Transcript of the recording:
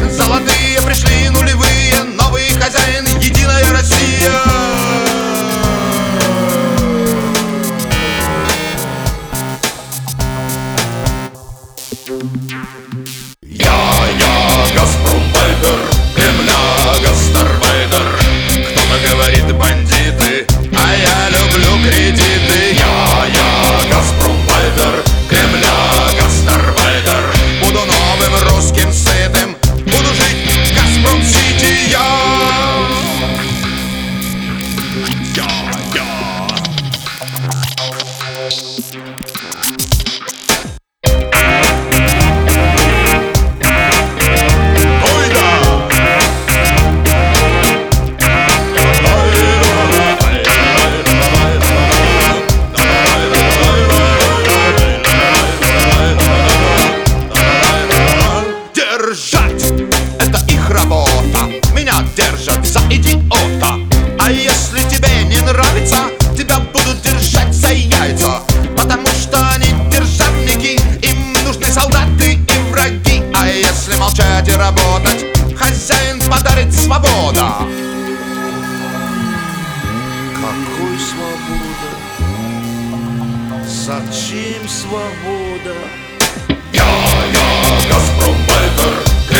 Золотые пришли нулевые, новый хозяин, единая Россия. Я Газпромбайтер, Кремля гастарбайтер. Кто-то говорит бандиты, а я люблю кредиты. Я Газпромбайтер, Кремля гастарбайтер. Буду новым русским сытым, буду жить в Газпром-Сити. Я это их работа, меня держат за идиота. А если тебе не нравится, тебя будут держать за яйца. Потому что они державники, им нужны солдаты и враги. А если молчать и работать, хозяин подарит свобода. Какой свобода? Зачем свобода? Я Газпромбайтер,